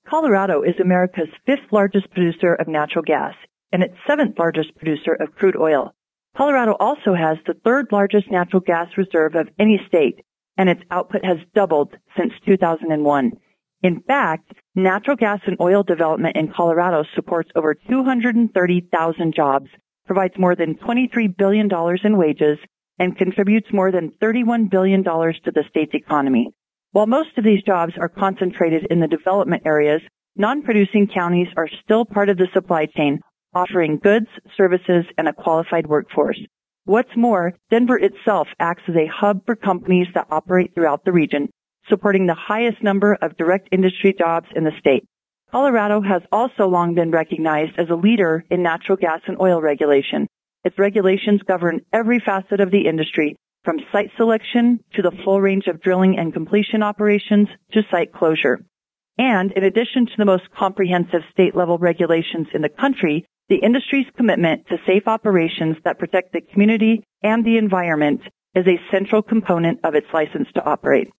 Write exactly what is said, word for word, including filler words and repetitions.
Colorado is America's fifth largest producer of natural gas and its seventh largest producer of crude oil. Colorado also has the third largest natural gas reserve of any state, and its output has doubled since two thousand one. In fact, natural gas and oil development in Colorado supports over two hundred thirty thousand jobs, provides more than twenty-three billion dollars in wages, and contributes more than thirty-one billion dollars to the state's economy. While most of these jobs are concentrated in the development areas, non-producing counties are still part of the supply chain, offering goods, services, and a qualified workforce. What's more, Denver itself acts as a hub for companies that operate throughout the region, supporting the highest number of direct industry jobs in the state. Colorado has also long been recognized as a leader in natural gas and oil regulation. Its regulations govern every facet of the industry, from site selection to the full range of drilling and completion operations to site closure. And in addition to the most comprehensive state-level regulations in the country, the industry's commitment to safe operations that protect the community and the environment is a central component of its license to operate.